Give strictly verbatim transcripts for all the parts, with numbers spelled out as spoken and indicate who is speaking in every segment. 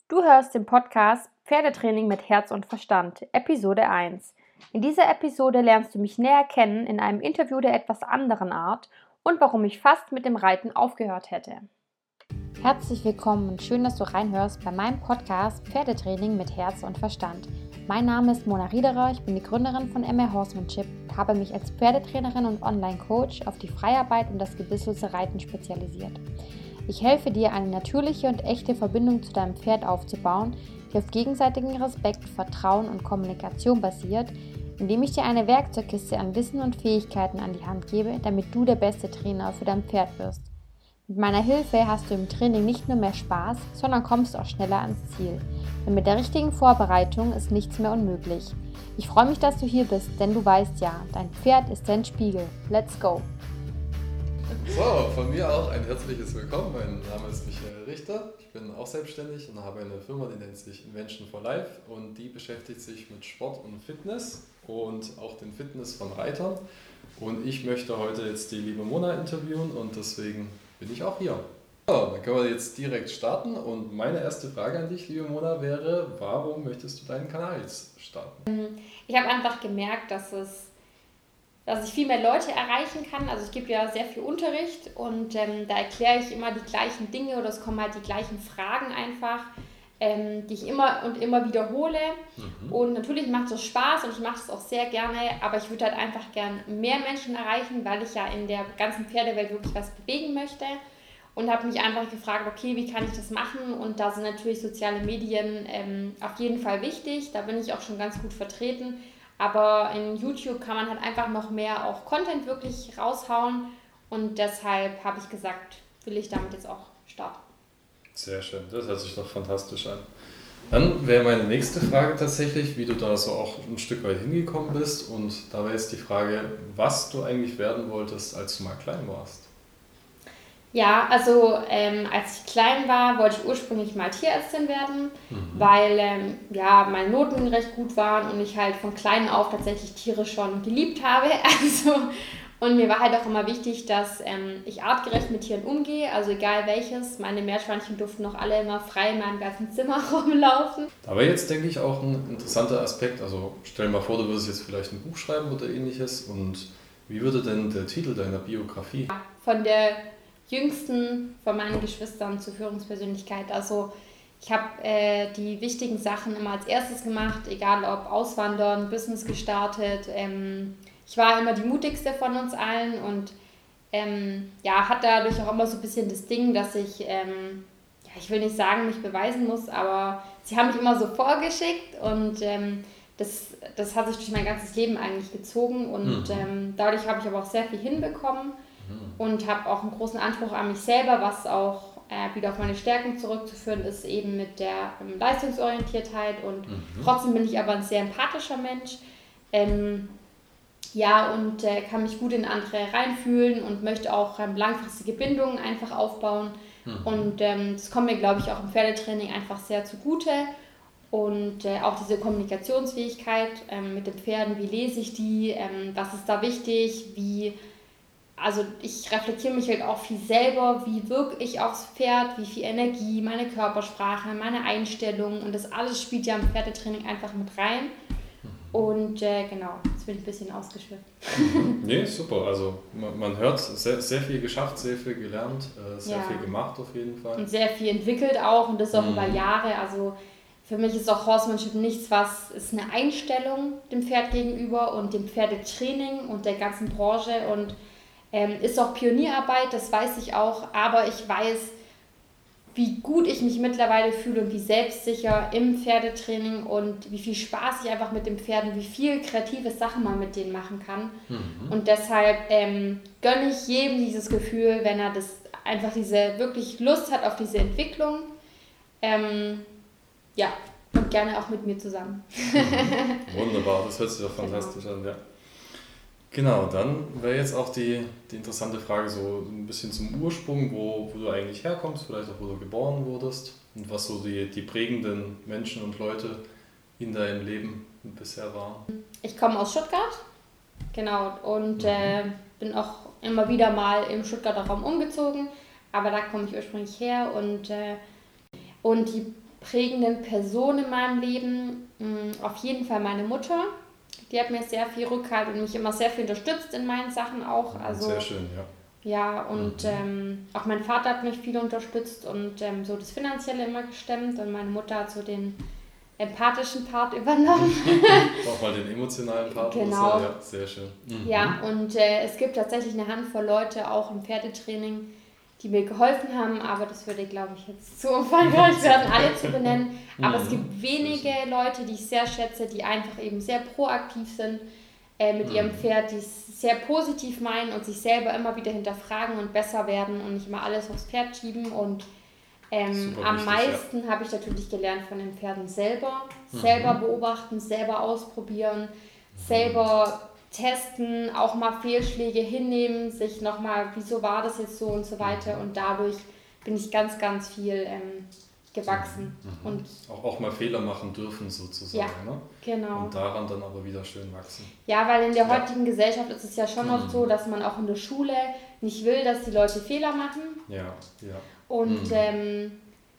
Speaker 1: Du hörst den Podcast Pferdetraining mit Herz und Verstand, Episode eins. In dieser Episode lernst du mich näher kennen in einem Interview der etwas anderen Art und warum ich fast mit dem Reiten aufgehört hätte. Herzlich willkommen und schön, dass du reinhörst bei meinem Podcast Pferdetraining mit Herz und Verstand. Mein Name ist Mona Riederer, ich bin die Gründerin von M R Horsemanship und habe mich als Pferdetrainerin und Online-Coach auf die Freiarbeit und das gebisslose Reiten spezialisiert. Ich helfe dir, eine natürliche und echte Verbindung zu deinem Pferd aufzubauen, die auf gegenseitigem Respekt, Vertrauen und Kommunikation basiert, indem ich dir eine Werkzeugkiste an Wissen und Fähigkeiten an die Hand gebe, damit du der beste Trainer für dein Pferd wirst. Mit meiner Hilfe hast du im Training nicht nur mehr Spaß, sondern kommst auch schneller ans Ziel. Denn mit der richtigen Vorbereitung ist nichts mehr unmöglich. Ich freue mich, dass du hier bist, denn du weißt ja, dein Pferd ist dein Spiegel. Let's go!
Speaker 2: So, von mir auch ein herzliches Willkommen. Mein Name ist Michael Richter. Ich bin auch selbstständig und habe eine Firma, die nennt sich Invention for Life und die beschäftigt sich mit Sport und Fitness und auch den Fitness von Reitern. Und ich möchte heute jetzt die liebe Mona interviewen und deswegen bin ich auch hier. So, dann können wir jetzt direkt starten und meine erste Frage an dich, liebe Mona, wäre, warum möchtest du deinen Kanal jetzt starten?
Speaker 1: Ich habe einfach gemerkt, dass es dass ich viel mehr Leute erreichen kann. Also ich gebe ja sehr viel Unterricht und ähm, da erkläre ich immer die gleichen Dinge oder es kommen halt die gleichen Fragen einfach, ähm, die ich immer und immer wiederhole. Mhm. Und natürlich macht es Spaß und ich mache es auch sehr gerne, aber ich würde halt einfach gern mehr Menschen erreichen, weil ich ja in der ganzen Pferdewelt wirklich was bewegen möchte. Und habe mich einfach gefragt, okay, wie kann ich das machen? Und da sind natürlich soziale Medien ähm, auf jeden Fall wichtig. Da bin ich auch schon ganz gut vertreten. Aber in YouTube kann man halt einfach noch mehr auch Content wirklich raushauen und deshalb habe ich gesagt, will ich damit jetzt auch starten.
Speaker 2: Sehr schön, das hört sich doch fantastisch an. Dann wäre meine nächste Frage tatsächlich, wie du da so auch ein Stück weit hingekommen bist und da wäre jetzt die Frage, was du eigentlich werden wolltest, als du mal klein warst.
Speaker 1: Ja, also ähm, als ich klein war, wollte ich ursprünglich mal Tierärztin werden, mhm. weil ähm, ja, meine Noten recht gut waren und ich halt von klein auf tatsächlich Tiere schon geliebt habe. Also, und mir war halt auch immer wichtig, dass ähm, ich artgerecht mit Tieren umgehe, also egal welches. Meine Meerschweinchen durften noch alle immer frei in meinem ganzen Zimmer rumlaufen.
Speaker 2: Aber jetzt denke ich auch ein interessanter Aspekt, also stell dir mal vor, du würdest jetzt vielleicht ein Buch schreiben oder ähnliches und wie würde denn der Titel deiner Biografie?
Speaker 1: Von der jüngsten von meinen Geschwistern zur Führungspersönlichkeit. Also ich habe äh, die wichtigen Sachen immer als erstes gemacht, egal ob Auswandern, Business gestartet. Ähm, ich war immer die mutigste von uns allen und ähm, ja, hatte dadurch auch immer so ein bisschen das Ding, dass ich, ähm, ja, ich will nicht sagen, mich beweisen muss, aber sie haben mich immer so vorgeschickt und ähm, das, das hat sich durch mein ganzes Leben eigentlich gezogen und mhm. ähm, dadurch habe ich aber auch sehr viel hinbekommen. Und habe auch einen großen Anspruch an mich selber, was auch äh, wieder auf meine Stärken zurückzuführen ist, eben mit der ähm, Leistungsorientiertheit. Und mhm. trotzdem bin ich aber ein sehr empathischer Mensch. Ähm, ja, und äh, kann mich gut in andere reinfühlen und möchte auch ähm, langfristige Bindungen einfach aufbauen. Mhm. Und ähm, das kommt mir, glaube ich, auch im Pferdetraining einfach sehr zugute. Und äh, auch diese Kommunikationsfähigkeit ähm, mit den Pferden, wie lese ich die, ähm, was ist da wichtig, wie... Also ich reflektiere mich halt auch viel selber, wie wirke ich aufs Pferd, wie viel Energie, meine Körpersprache, meine Einstellung und das alles spielt ja im Pferdetraining einfach mit rein. Und äh, genau, jetzt bin ich ein bisschen ausgeschwifft.
Speaker 2: Nee, super. Also man, man hört, sehr, sehr viel geschafft, sehr viel gelernt, äh, sehr ja. viel gemacht auf jeden Fall.
Speaker 1: Und sehr viel entwickelt auch und das auch mhm. über Jahre. Also für mich ist auch Horsemanship nichts, was ist eine Einstellung dem Pferd gegenüber und dem Pferdetraining und der ganzen Branche und Ähm, ist auch Pionierarbeit, das weiß ich auch, aber ich weiß, wie gut ich mich mittlerweile fühle und wie selbstsicher im Pferdetraining und wie viel Spaß ich einfach mit den Pferden, wie viel kreative Sachen man mit denen machen kann. Mhm. Und deshalb ähm, gönne ich jedem dieses Gefühl, wenn er das einfach diese wirklich Lust hat auf diese Entwicklung. Ähm, ja, und gerne auch mit mir zusammen.
Speaker 2: Mhm. Wunderbar, das hört sich doch fantastisch genau. an, ja. Genau, dann wäre jetzt auch die, die interessante Frage so ein bisschen zum Ursprung, wo, wo du eigentlich herkommst, vielleicht auch wo du geboren wurdest und was so die, die prägenden Menschen und Leute in deinem Leben bisher waren.
Speaker 1: Ich komme aus Stuttgart, genau, und mhm. äh, bin auch immer wieder mal im Stuttgarter Raum umgezogen, aber da komme ich ursprünglich her und, äh, und die prägenden Personen in meinem Leben mh, auf jeden Fall meine Mutter. Die hat mir sehr viel Rückhalt und mich immer sehr viel unterstützt in meinen Sachen auch. Also,
Speaker 2: sehr schön, ja.
Speaker 1: Ja, und mhm. ähm, auch mein Vater hat mich viel unterstützt und ähm, so das Finanzielle immer gestemmt und meine Mutter hat so den empathischen Part übernommen.
Speaker 2: Auch mal den emotionalen Part.
Speaker 1: Genau.
Speaker 2: Also, ja, sehr schön. Mhm.
Speaker 1: Ja, und äh, es gibt tatsächlich eine Handvoll Leute auch im Pferdetraining, die mir geholfen haben, aber das würde, glaube ich, jetzt zu umfangreich werden, alle zu benennen. Aber mhm. es gibt wenige Leute, die ich sehr schätze, die einfach eben sehr proaktiv sind äh, mit mhm. ihrem Pferd, die es sehr positiv meinen und sich selber immer wieder hinterfragen und besser werden und nicht immer alles aufs Pferd schieben. Und ähm, am wichtig, meisten ja. habe ich natürlich gelernt von den Pferden selber. Mhm. Selber beobachten, selber ausprobieren, mhm. selber testen, auch mal Fehlschläge hinnehmen, sich nochmal, wieso war das jetzt so und so weiter. Und dadurch bin ich ganz, ganz viel ähm, gewachsen.
Speaker 2: Mhm.
Speaker 1: Und
Speaker 2: auch, auch mal Fehler machen dürfen sozusagen.
Speaker 1: Ja,
Speaker 2: ne?
Speaker 1: Genau.
Speaker 2: Und daran dann aber wieder schön wachsen.
Speaker 1: Ja, weil in der heutigen ja. Gesellschaft ist es ja schon mhm. oft so, dass man auch in der Schule nicht will, dass die Leute Fehler machen.
Speaker 2: Ja, ja.
Speaker 1: Und
Speaker 2: mhm.
Speaker 1: ähm,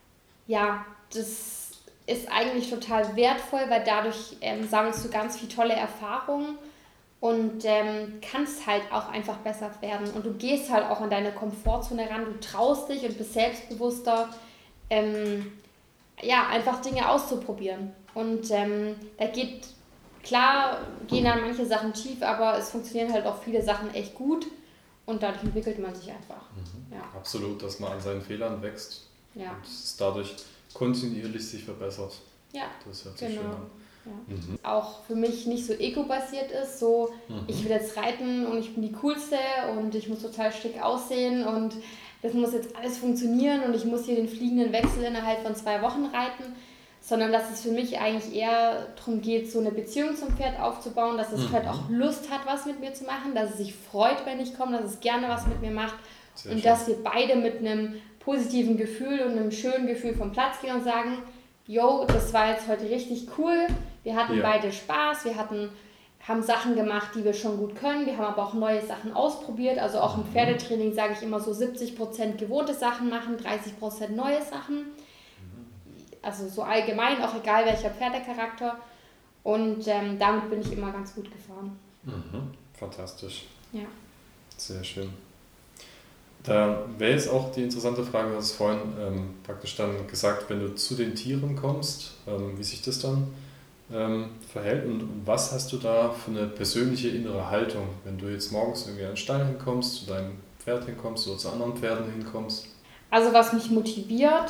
Speaker 1: ja, das ist eigentlich total wertvoll, weil dadurch ähm, sammelst du ganz viele tolle Erfahrungen und ähm, kannst halt auch einfach besser werden. Und du gehst halt auch an deine Komfortzone ran, du traust dich und bist selbstbewusster, ähm, ja, einfach Dinge auszuprobieren. Und ähm, da geht, klar, gehen dann manche Sachen schief, aber es funktionieren halt auch viele Sachen echt gut und dadurch entwickelt man sich einfach.
Speaker 2: Mhm.
Speaker 1: Ja.
Speaker 2: Absolut, dass man an seinen Fehlern wächst
Speaker 1: ja.
Speaker 2: und es dadurch kontinuierlich sich verbessert.
Speaker 1: Ja,
Speaker 2: das hört sich
Speaker 1: genau.
Speaker 2: schön an.
Speaker 1: Ja.
Speaker 2: Mhm.
Speaker 1: Auch für mich nicht so ego-basiert ist, so mhm. ich will jetzt reiten und ich bin die Coolste und ich muss total schick aussehen und das muss jetzt alles funktionieren und ich muss hier den fliegenden Wechsel innerhalb von zwei Wochen reiten, sondern dass es für mich eigentlich eher darum geht, so eine Beziehung zum Pferd aufzubauen, dass das mhm. Pferd auch Lust hat, was mit mir zu machen, dass es sich freut, wenn ich komme, dass es gerne was mit mir macht. Sehr und schön. Dass wir beide mit einem positiven Gefühl und einem schönen Gefühl vom Platz gehen und sagen, yo, das war jetzt heute richtig cool, wir hatten ja. beide Spaß, wir hatten, haben Sachen gemacht, die wir schon gut können, wir haben aber auch neue Sachen ausprobiert, also auch im Pferdetraining sage ich immer so siebzig Prozent gewohnte Sachen machen, dreißig Prozent neue Sachen, also so allgemein, auch egal welcher Pferdecharakter und ähm, damit bin ich immer ganz gut gefahren.
Speaker 2: Mhm. Fantastisch.
Speaker 1: Ja.
Speaker 2: Sehr schön. Da wäre jetzt auch die interessante Frage, du hast vorhin ähm, praktisch dann gesagt, wenn du zu den Tieren kommst, ähm, wie sich das dann ähm, verhält und was hast du da für eine persönliche innere Haltung, wenn du jetzt morgens irgendwie an den Stall hinkommst, zu deinem Pferd hinkommst oder zu anderen Pferden hinkommst?
Speaker 1: Also was mich motiviert,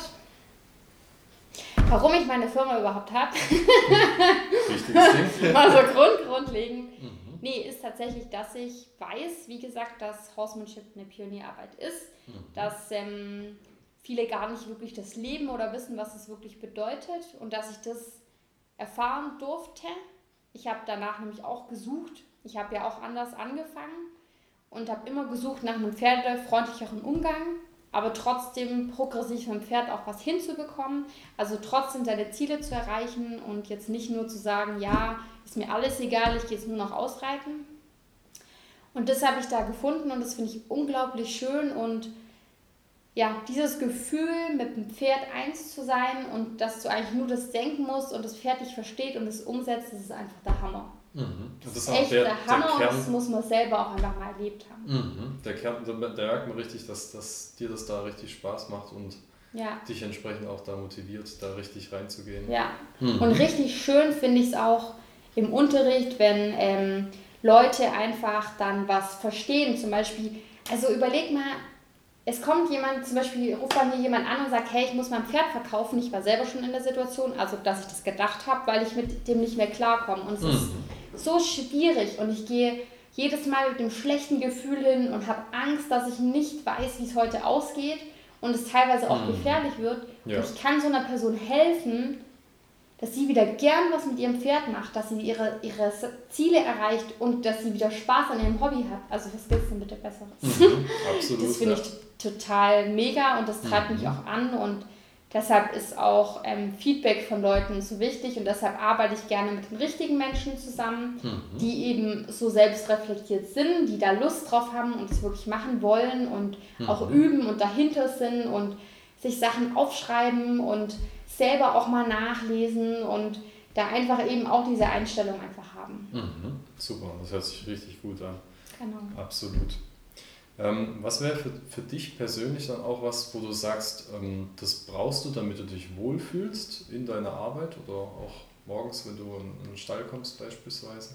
Speaker 1: warum ich meine Firma überhaupt habe,
Speaker 2: Wichtiges Ding.
Speaker 1: mal so grund, grundlegend, mhm. Nee, ist tatsächlich, dass ich weiß, wie gesagt, dass Horsemanship eine Pionierarbeit ist, mhm. dass ähm, viele gar nicht wirklich das leben oder wissen, was es wirklich bedeutet und dass ich das erfahren durfte. Ich habe danach nämlich auch gesucht. Ich habe ja auch anders angefangen und habe immer gesucht nach einem pferdefreundlicheren Umgang, aber trotzdem progressiv mit dem Pferd auch was hinzubekommen, also trotzdem seine Ziele zu erreichen und jetzt nicht nur zu sagen, ja, ist mir alles egal, ich gehe jetzt nur noch ausreiten. Und das habe ich da gefunden und das finde ich unglaublich schön und ja, dieses Gefühl, mit dem Pferd eins zu sein und dass du eigentlich nur das denken musst und das Pferd dich versteht und es umsetzt, das ist einfach der Hammer.
Speaker 2: Mhm. Das,
Speaker 1: das
Speaker 2: ist
Speaker 1: ist echt der, der Hammer
Speaker 2: der
Speaker 1: und das muss man selber auch einfach mal erlebt haben.
Speaker 2: Mhm. Der Kern, da merkt man richtig, dass, dass dir das da richtig Spaß macht und ja. dich entsprechend auch da motiviert, da richtig reinzugehen.
Speaker 1: Ja, mhm. Und richtig schön finde ich es auch im Unterricht, wenn ähm, Leute einfach dann was verstehen, zum Beispiel, also überleg mal, es kommt jemand, zum Beispiel ruft bei mir jemand an und sagt, hey, ich muss mein Pferd verkaufen, ich war selber schon in der Situation, also dass ich das gedacht habe, weil ich mit dem nicht mehr klarkomme und es mhm. ist so schwierig und ich gehe jedes Mal mit dem schlechten Gefühl hin und habe Angst, dass ich nicht weiß, wie es heute ausgeht und es teilweise auch mhm. gefährlich wird ja. und ich kann so einer Person helfen, dass sie wieder gern was mit ihrem Pferd macht, dass sie ihre, ihre Ziele erreicht und dass sie wieder Spaß an ihrem Hobby hat. Also was gibt es denn bitte Besseres?
Speaker 2: Mhm, absolut,
Speaker 1: das finde
Speaker 2: ja.
Speaker 1: ich total mega und das treibt
Speaker 2: mhm.
Speaker 1: mich auch an und deshalb ist auch ähm, Feedback von Leuten so wichtig und deshalb arbeite ich gerne mit den richtigen Menschen zusammen, mhm. die eben so selbstreflektiert sind, die da Lust drauf haben und es wirklich machen wollen und mhm. auch üben und dahinter sind und sich Sachen aufschreiben und selber auch mal nachlesen und da einfach eben auch diese Einstellung einfach haben.
Speaker 2: Mhm. Super, das hört sich richtig gut an.
Speaker 1: Genau.
Speaker 2: Absolut. Ähm, was wäre für, für dich persönlich dann auch was, wo du sagst, ähm, das brauchst du, damit du dich wohlfühlst in deiner Arbeit oder auch morgens, wenn du in den Stall kommst beispielsweise?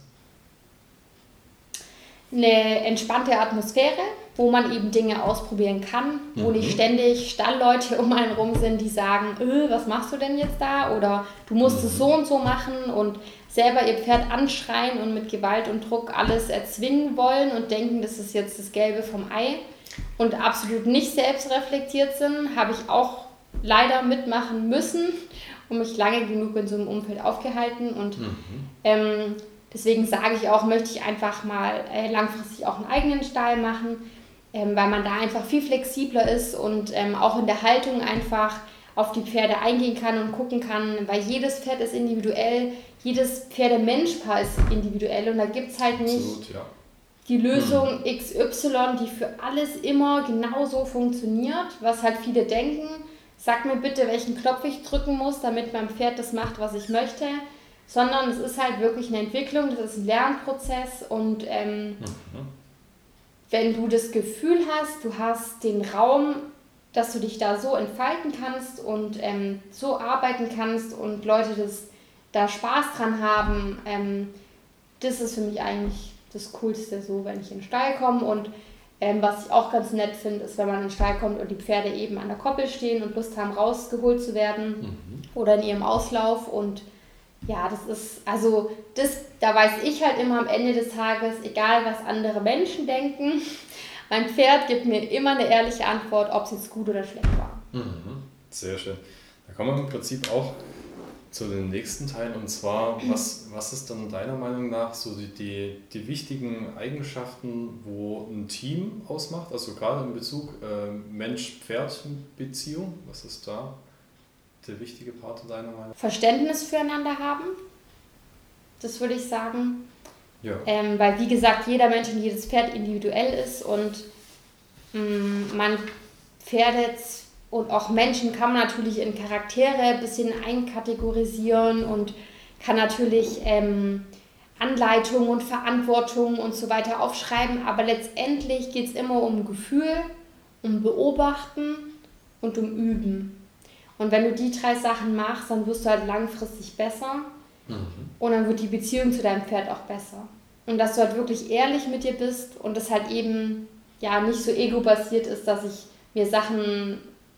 Speaker 1: Eine entspannte Atmosphäre, wo man eben Dinge ausprobieren kann, wo
Speaker 2: Mhm.
Speaker 1: nicht ständig Stallleute um einen rum sind, die sagen, äh, was machst du denn jetzt da? Oder du musst es so und so machen und selber ihr Pferd anschreien und mit Gewalt und Druck alles erzwingen wollen und denken, das ist jetzt das Gelbe vom Ei und absolut nicht selbstreflektiert sind, habe ich auch leider mitmachen müssen und mich lange genug in so einem Umfeld aufgehalten und
Speaker 2: Mhm.
Speaker 1: ähm, deswegen sage ich auch, möchte ich einfach mal äh, langfristig auch einen eigenen Stall machen, ähm, weil man da einfach viel flexibler ist und ähm, auch in der Haltung einfach auf die Pferde eingehen kann und gucken kann, weil jedes Pferd ist individuell, jedes Pferde-Mensch-Paar ist individuell und da gibt es halt nicht
Speaker 2: Absolut, ja.
Speaker 1: die Lösung X Y, die für alles immer genauso funktioniert, was halt viele denken. Sag mir bitte, welchen Knopf ich drücken muss, damit mein Pferd das macht, was ich möchte. Sondern es ist halt wirklich eine Entwicklung, das ist ein Lernprozess und ähm,
Speaker 2: Mhm.
Speaker 1: wenn du das Gefühl hast, du hast den Raum, dass du dich da so entfalten kannst und ähm, so arbeiten kannst und Leute das, da Spaß dran haben, ähm, das ist für mich eigentlich das Coolste, so wenn ich in den Stall komme und ähm, was ich auch ganz nett finde, ist, wenn man in den Stall kommt und die Pferde eben an der Koppel stehen und Lust haben, rausgeholt zu werden
Speaker 2: Mhm.
Speaker 1: oder in ihrem Auslauf und ja, das ist, also das, da weiß ich halt immer am Ende des Tages, egal was andere Menschen denken, mein Pferd gibt mir immer eine ehrliche Antwort, ob es jetzt gut oder schlecht war.
Speaker 2: Mhm. Sehr schön. Da kommen wir im Prinzip auch zu den nächsten Teilen und zwar, was, was ist dann deiner Meinung nach so die, die, die wichtigen Eigenschaften, wo ein Team ausmacht, also gerade in Bezug äh, Mensch-Pferd-Beziehung, was ist da der wichtige Part deiner Meinung nach?
Speaker 1: Verständnis füreinander haben, das würde ich sagen.
Speaker 2: Ja.
Speaker 1: Ähm, weil wie gesagt, jeder Mensch und jedes Pferd individuell ist und mh, man Pferde und auch Menschen kann man natürlich in Charaktere ein bisschen einkategorisieren und kann natürlich ähm, Anleitungen und Verantwortung und so weiter aufschreiben, aber letztendlich geht es immer um Gefühl, um Beobachten und um Üben. Und wenn du die drei Sachen machst, dann wirst du halt langfristig besser
Speaker 2: Mhm.
Speaker 1: und dann wird die Beziehung zu deinem Pferd auch besser. Und dass du halt wirklich ehrlich mit dir bist und das halt eben ja nicht so ego-basiert ist, dass ich mir Sachen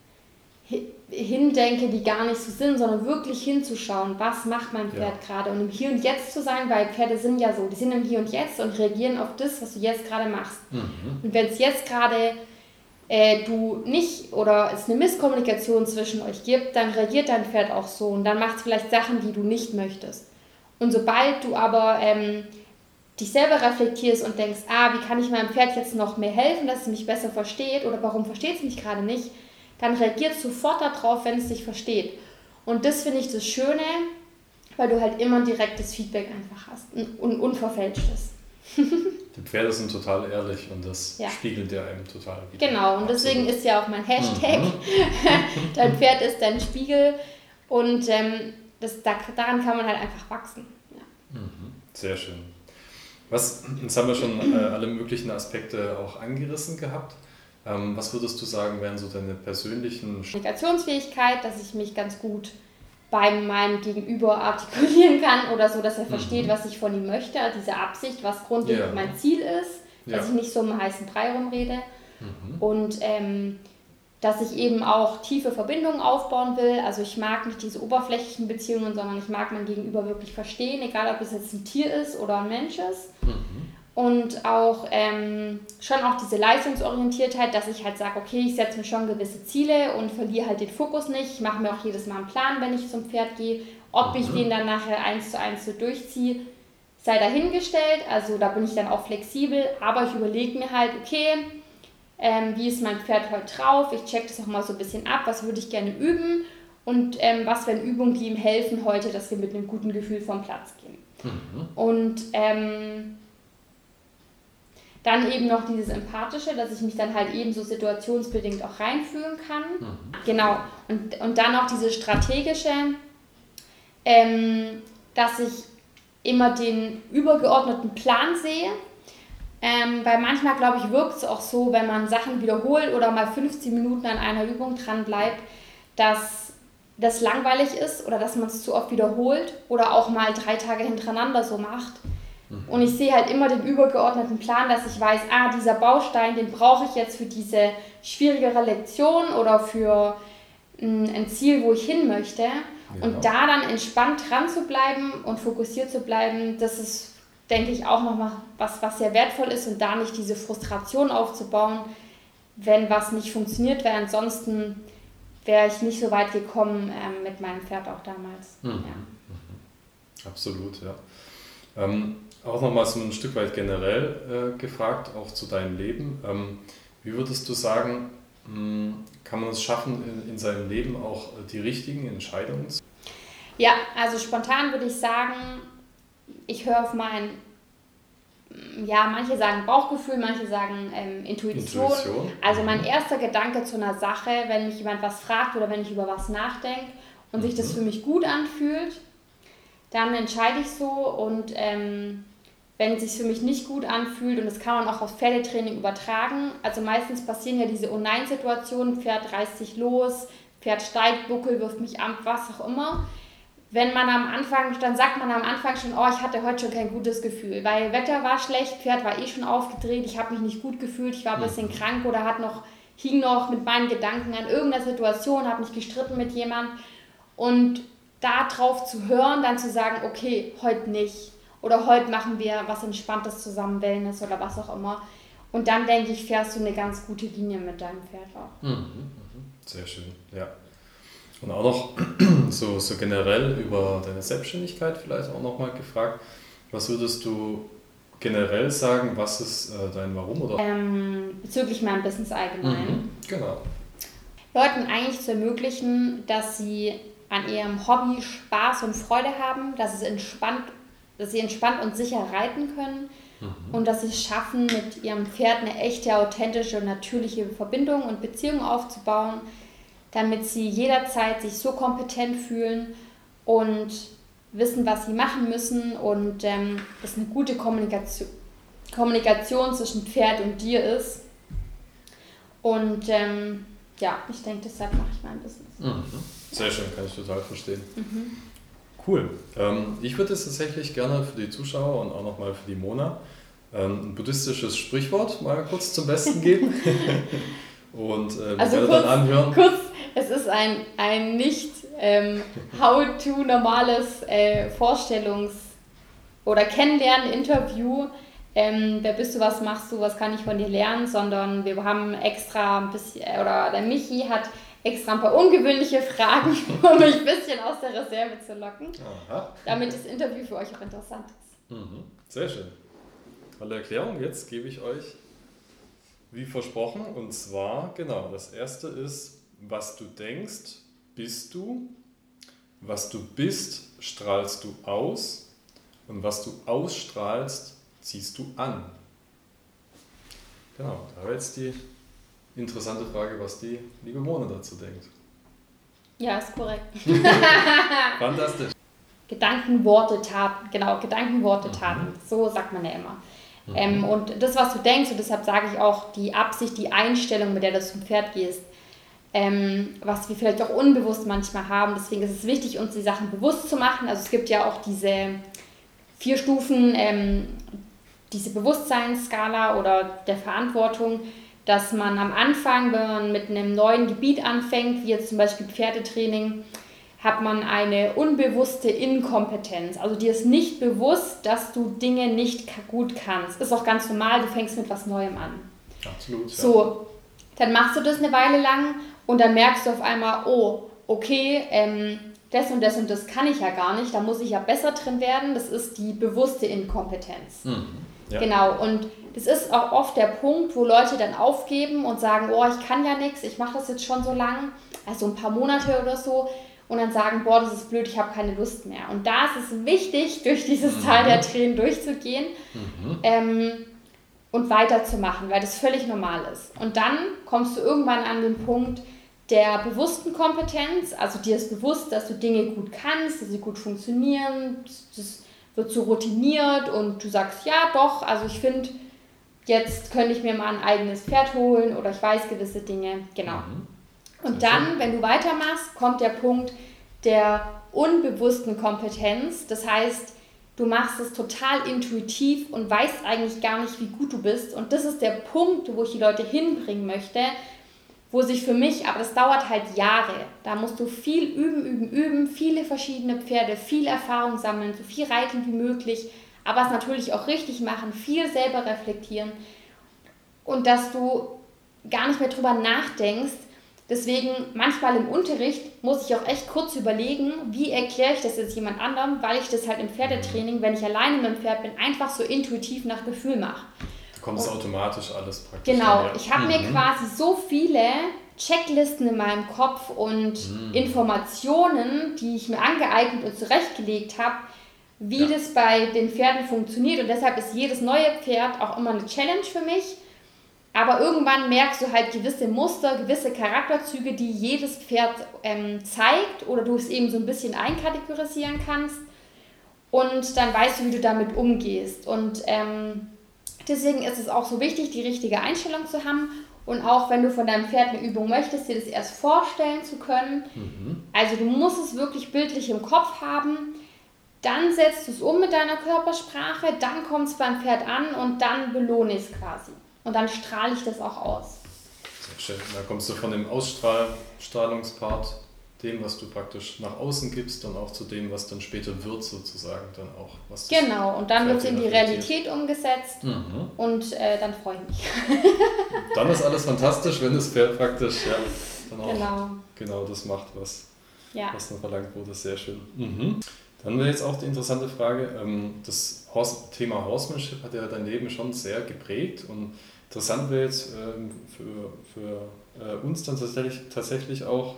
Speaker 1: hindenke, die gar nicht so sind, sondern wirklich hinzuschauen, was macht mein Pferd ja. gerade und im Hier und Jetzt zu sein, weil Pferde sind ja so, die sind im Hier und Jetzt und reagieren auf das, was du jetzt gerade machst.
Speaker 2: Mhm.
Speaker 1: Und wenn es jetzt gerade äh, du nicht oder es eine Misskommunikation zwischen euch gibt, dann reagiert dein Pferd auch so und dann macht es vielleicht Sachen, die du nicht möchtest. Und sobald du aber ähm, dich selber reflektierst und denkst, ah, wie kann ich meinem Pferd jetzt noch mehr helfen, dass es mich besser versteht oder warum versteht es mich gerade nicht, dann reagiert sofort darauf, wenn es dich versteht. Und das finde ich das Schöne, weil du halt immer direktes Feedback einfach hast und unverfälschtes.
Speaker 2: Die Pferde sind total ehrlich und das ja. spiegelt ja einem total wieder.
Speaker 1: Genau, und deswegen Absolut. Ist ja auch mein Hashtag, mhm. dein Pferd ist dein Spiegel und ähm, das, daran kann man halt einfach wachsen. Ja.
Speaker 2: Mhm. Sehr schön. Was, jetzt haben wir schon äh, alle möglichen Aspekte auch angerissen gehabt. Ähm, was würdest du sagen, wären so deine persönlichen...
Speaker 1: Kommunikationsfähigkeit, dass ich mich ganz gut bei meinem Gegenüber artikulieren kann oder so, dass er versteht, mhm. was ich von ihm möchte, diese Absicht, was grundlegend ja. mein Ziel ist, dass ja. ich nicht so um heißen Brei rumrede mhm. und ähm, dass ich eben auch tiefe Verbindungen aufbauen will, also ich mag nicht diese oberflächlichen Beziehungen, sondern ich mag mein Gegenüber wirklich verstehen, egal ob es jetzt ein Tier ist oder ein Mensch ist. Mhm. Und auch ähm, schon auch diese Leistungsorientiertheit, dass ich halt sage, okay, ich setze mir schon gewisse Ziele und verliere halt den Fokus nicht. Ich mache mir auch jedes Mal einen Plan, wenn ich zum Pferd gehe. Ob mhm. ich den dann nachher eins zu eins so durchziehe, sei dahingestellt. Also da bin ich dann auch flexibel. Aber ich überlege mir halt, okay, ähm, wie ist mein Pferd heute drauf? Ich check das auch mal so ein bisschen ab. Was würde ich gerne üben? Und ähm, was wären Übungen, die ihm helfen heute, dass wir mit einem guten Gefühl vom Platz gehen? Mhm. Und... Ähm, Dann eben noch dieses Empathische, dass ich mich dann halt eben so situationsbedingt auch reinfühlen kann. Mhm. Genau. Und, und dann noch diese strategische, ähm, dass ich immer den übergeordneten Plan sehe. Ähm, weil manchmal, glaube ich, wirkt es auch so, wenn man Sachen wiederholt oder mal fünfzehn Minuten an einer Übung dran bleibt, dass das langweilig ist oder dass man es zu oft wiederholt oder auch mal drei Tage hintereinander so macht. Und ich sehe halt immer den übergeordneten Plan, dass ich weiß, ah, dieser Baustein, den brauche ich jetzt für diese schwierigere Lektion oder für mh, ein Ziel, wo ich hin möchte. Genau. Und da dann entspannt dran zu bleiben und fokussiert zu bleiben, das ist, denke ich, auch nochmal was, was sehr wertvoll ist und da nicht diese Frustration aufzubauen, wenn was nicht funktioniert, weil ansonsten wäre ich nicht so weit gekommen ähm, mit meinem Pferd auch damals.
Speaker 2: Mhm.
Speaker 1: Ja.
Speaker 2: Mhm. Absolut, ja. Ähm, Auch nochmal so ein Stück weit generell äh, gefragt, auch zu deinem Leben. Ähm, wie würdest du sagen, mh, kann man es schaffen, in, in seinem Leben auch äh, die richtigen Entscheidungen zu treffen?
Speaker 1: Ja, also spontan würde ich sagen, ich höre auf mein, ja, manche sagen Bauchgefühl, manche sagen ähm, Intuition. Intuition. Also mein erster Gedanke zu einer Sache, wenn mich jemand was fragt oder wenn ich über was nachdenke und mhm. sich das für mich gut anfühlt, dann entscheide ich so und ähm, wenn es sich für mich nicht gut anfühlt, und das kann man auch auf Pferdetraining übertragen, also meistens passieren ja diese Oh-Nein-Situationen, Pferd reißt sich los, Pferd steigt, Buckel, wirft mich ab, was auch immer. Wenn man am Anfang, dann sagt man am Anfang schon, oh, ich hatte heute schon kein gutes Gefühl, weil Wetter war schlecht, Pferd war eh schon aufgedreht, ich habe mich nicht gut gefühlt, ich war ein bisschen krank oder hat noch, hing noch mit meinen Gedanken an irgendeiner Situation, habe mich gestritten mit jemand und da drauf zu hören, dann zu sagen, okay, heute nicht. Oder heute machen wir was Entspanntes zusammen, Wellness oder was auch immer. Und dann, denke ich, fährst du eine ganz gute Linie mit deinem Pferd auch.
Speaker 2: Mhm, sehr schön, ja. Und auch noch so, so generell über deine Selbstständigkeit vielleicht auch nochmal gefragt. Was würdest du generell sagen, was ist äh, dein Warum? Oder?
Speaker 1: Ähm, bezüglich meinem Business allgemein.
Speaker 2: Mhm, genau.
Speaker 1: Leuten eigentlich zu ermöglichen, dass sie an ihrem Hobby Spaß und Freude haben, dass es entspannt dass sie entspannt und sicher reiten können mhm. und dass sie es schaffen, mit ihrem Pferd eine echte, authentische und natürliche Verbindung und Beziehung aufzubauen, damit sie jederzeit sich so kompetent fühlen und wissen, was sie machen müssen und ähm, dass eine gute Kommunikation, Kommunikation zwischen Pferd und dir ist. Und ähm, ja, ich denke, deshalb mache ich mein Business.
Speaker 2: Mhm. Sehr schön, kann ich total verstehen.
Speaker 1: Mhm.
Speaker 2: Cool. Ähm, ich würde es tatsächlich gerne für die Zuschauer und auch nochmal für die Mona ähm, ein buddhistisches Sprichwort mal kurz zum Besten geben. und äh, wir
Speaker 1: also
Speaker 2: werden
Speaker 1: kurz,
Speaker 2: dann anhören.
Speaker 1: Kurz, es ist ein, ein nicht ähm, how-to normales äh, Vorstellungs- oder Kennenlernen-Interview. Ähm, wer bist du, was machst du, was kann ich von dir lernen, sondern wir haben extra ein bisschen, oder der Michi hat extra ein paar ungewöhnliche Fragen, um mich ein bisschen aus der Reserve zu locken,
Speaker 2: Aha.
Speaker 1: damit das Interview für euch auch interessant ist.
Speaker 2: Mhm. Sehr schön. Tolle Erklärung. Jetzt gebe ich euch, wie versprochen, und zwar, genau, das erste ist, was du denkst, bist du, was du bist, strahlst du aus und was du ausstrahlst, ziehst du an. Genau, da habe jetzt die interessante Frage, was die liebe Mona dazu denkt.
Speaker 1: Ja, ist korrekt.
Speaker 2: Fantastisch.
Speaker 1: Gedanken, Worte, Taten. Genau, Gedanken, Worte, Taten. So sagt man ja immer. Mhm. Ähm, und das, was du denkst, und deshalb sage ich auch, die Absicht, die Einstellung, mit der du zum Pferd gehst, ähm, was wir vielleicht auch unbewusst manchmal haben. Deswegen ist es wichtig, uns die Sachen bewusst zu machen. Also es gibt ja auch diese vier Stufen, ähm, diese Bewusstseinsskala oder der Verantwortung, dass man am Anfang, wenn man mit einem neuen Gebiet anfängt, wie jetzt zum Beispiel Pferdetraining, hat man eine unbewusste Inkompetenz. Also dir ist nicht bewusst, dass du Dinge nicht gut kannst. Ist auch ganz normal, du fängst mit was Neuem an.
Speaker 2: Absolut, ja.
Speaker 1: So, dann machst du das eine Weile lang und dann merkst du auf einmal, oh, okay, ähm, das und das und das kann ich ja gar nicht, da muss ich ja besser drin werden. Das ist die bewusste Inkompetenz.
Speaker 2: Mhm. Ja.
Speaker 1: Genau, und das ist auch oft der Punkt, wo Leute dann aufgeben und sagen, oh, ich kann ja nichts, ich mache das jetzt schon so lang, also ein paar Monate oder so, und dann sagen, boah, das ist blöd, ich habe keine Lust mehr. Und da ist es wichtig, durch dieses mhm. Tal der Tränen durchzugehen. Mhm. Ähm, und weiterzumachen, weil das völlig normal ist. Und dann kommst du irgendwann an den Punkt der bewussten Kompetenz, also dir ist bewusst, dass du Dinge gut kannst, dass sie gut funktionieren, das wird so routiniert und du sagst, ja doch, also ich finde, jetzt könnte ich mir mal ein eigenes Pferd holen oder ich weiß gewisse Dinge, genau. Mhm. Und dann, wenn du weitermachst, kommt der Punkt der unbewussten Kompetenz, das heißt, du machst es total intuitiv und weißt eigentlich gar nicht, wie gut du bist. Und das ist der Punkt, wo ich die Leute hinbringen möchte, wo sich für mich, aber das dauert halt Jahre, da musst du viel üben, üben, üben, viele verschiedene Pferde, viel Erfahrung sammeln, so viel reiten wie möglich, aber es natürlich auch richtig machen, viel selber reflektieren und dass du gar nicht mehr drüber nachdenkst. Deswegen manchmal im Unterricht muss ich auch echt kurz überlegen, wie erkläre ich das jetzt jemand anderem, weil ich das halt im Pferdetraining, wenn ich alleine mit dem Pferd bin, einfach so intuitiv nach Gefühl mache.
Speaker 2: Da kommt es automatisch alles praktisch.
Speaker 1: Genau,
Speaker 2: an, ja.
Speaker 1: ich habe mhm. mir quasi so viele Checklisten in meinem Kopf und mhm. Informationen, die ich mir angeeignet und zurechtgelegt habe, wie ja. das bei den Pferden funktioniert. Und deshalb ist jedes neue Pferd auch immer eine Challenge für mich. Aber irgendwann merkst du halt gewisse Muster, gewisse Charakterzüge, die jedes Pferd ähm, zeigt oder du es eben so ein bisschen einkategorisieren kannst. Und dann weißt du, wie du damit umgehst. Und ähm, deswegen ist es auch so wichtig, die richtige Einstellung zu haben. Und auch wenn du von deinem Pferd eine Übung möchtest, dir das erst vorstellen zu können. Mhm. Also du musst es wirklich bildlich im Kopf haben. Dann setzt du es um mit deiner Körpersprache, dann kommt es beim Pferd an und dann belohne ich es quasi. Und dann strahle ich das auch aus.
Speaker 2: Sehr schön. Da kommst du von dem Ausstrahlungspart, dem, was du praktisch nach außen gibst, dann auch zu dem, was dann später wird sozusagen. Dann auch, was
Speaker 1: genau, und dann wird es in die Realität umgesetzt mhm. und äh, dann freue ich mich.
Speaker 2: Dann ist alles fantastisch, wenn das Pferd praktisch ja, dann auch
Speaker 1: genau.
Speaker 2: genau das macht, was,
Speaker 1: ja.
Speaker 2: was dann verlangt wurde. Sehr schön. Mhm. Dann wäre jetzt auch die interessante Frage, das Thema Horsemanship hat ja dein Leben schon sehr geprägt und interessant wäre jetzt für, für uns dann tatsächlich, tatsächlich auch,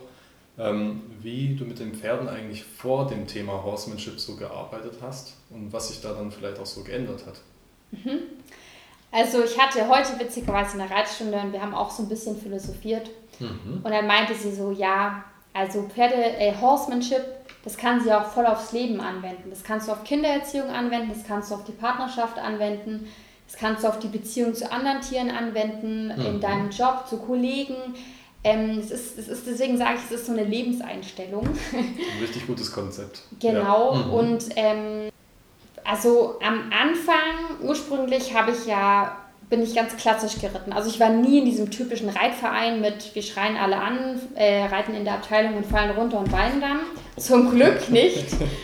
Speaker 2: wie du mit den Pferden eigentlich vor dem Thema Horsemanship so gearbeitet hast und was sich da dann vielleicht auch so geändert hat.
Speaker 1: Mhm. Also ich hatte heute witzigerweise eine Reitstunde und wir haben auch so ein bisschen philosophiert mhm. und dann meinte sie so, ja, also Pferde, äh, Horsemanship, das kann sie auch voll aufs Leben anwenden. Das kannst du auf Kindererziehung anwenden, das kannst du auf die Partnerschaft anwenden, das kannst du auf die Beziehung zu anderen Tieren anwenden, mhm. in deinem Job, zu Kollegen. Ähm, es ist, es ist, deswegen sage ich, es ist so eine Lebenseinstellung.
Speaker 2: Ein richtig gutes Konzept.
Speaker 1: Genau,
Speaker 2: ja. mhm.
Speaker 1: und ähm, also am Anfang, ursprünglich habe ich ja, bin ich ganz klassisch geritten. Also ich war nie in diesem typischen Reitverein mit, wir schreien alle an, äh, reiten in der Abteilung und fallen runter und weinen dann. Zum Glück nicht.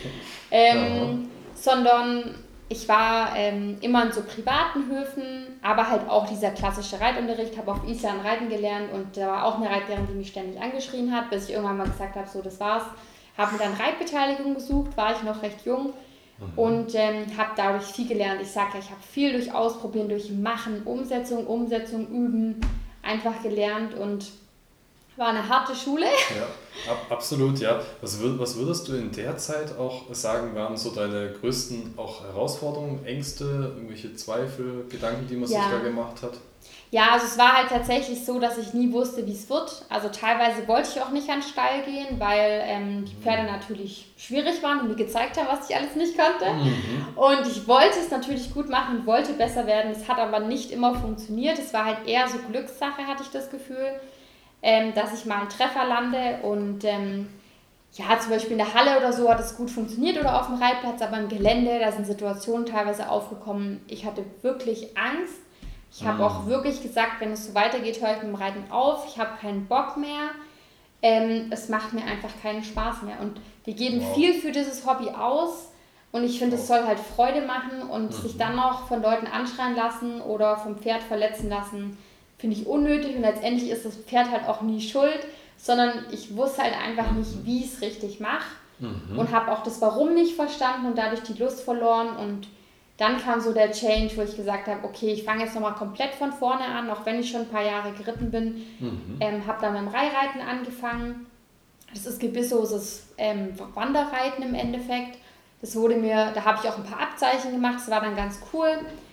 Speaker 1: ähm, sondern ich war ähm, immer in so privaten Höfen, aber halt auch dieser klassische Reitunterricht, habe auf Island reiten gelernt und da war auch eine Reitlehrerin, die mich ständig angeschrien hat, bis ich irgendwann mal gesagt habe, so das war's. Habe mir dann Reitbeteiligung gesucht, war ich noch recht jung. Mhm. Und ähm, habe dadurch viel gelernt. Ich sage ja, ich habe viel durch Ausprobieren, durch Machen, Umsetzung, Umsetzung, Üben einfach gelernt und war eine harte Schule.
Speaker 2: Ja, ab, absolut, ja. Was, würd, was würdest du in der Zeit auch sagen, waren so deine größten auch Herausforderungen, Ängste, irgendwelche Zweifel, Gedanken, die man ja. sich da gemacht hat?
Speaker 1: Ja, also es war halt tatsächlich so, dass ich nie wusste, wie es wird. Also teilweise wollte ich auch nicht an den Stall gehen, weil ähm, die Pferde natürlich schwierig waren und mir gezeigt haben, was ich alles nicht konnte. Mhm. Und ich wollte es natürlich gut machen und wollte besser werden. Es hat aber nicht immer funktioniert. Es war halt eher so Glückssache, hatte ich das Gefühl, ähm, dass ich mal einen Treffer lande. Und ähm, ja, zum Beispiel in der Halle oder so hat es gut funktioniert oder auf dem Reitplatz, aber im Gelände, da sind Situationen teilweise aufgekommen. Ich hatte wirklich Angst. Ich habe mhm. auch wirklich gesagt, wenn es so weitergeht, höre ich mit dem Reiten auf. Ich habe keinen Bock mehr. Ähm, es macht mir einfach keinen Spaß mehr. Und wir geben wow. viel für dieses Hobby aus. Und ich finde, wow. es soll halt Freude machen. Und mhm. sich dann noch von Leuten anschreien lassen oder vom Pferd verletzen lassen, finde ich unnötig. Und letztendlich ist das Pferd halt auch nie schuld. Sondern ich wusste halt einfach mhm. nicht, wie ich es richtig mache. Mhm. Und habe auch das Warum nicht verstanden und dadurch die Lust verloren. Und dann kam so der Change, wo ich gesagt habe, okay, ich fange jetzt nochmal komplett von vorne an, auch wenn ich schon ein paar Jahre geritten bin. Mhm. Ähm, habe dann mit dem Reihreiten angefangen. Das ist gebissloses ähm, Wanderreiten im Endeffekt. Das wurde mir, da habe ich auch ein paar Abzeichen gemacht, das war dann ganz cool.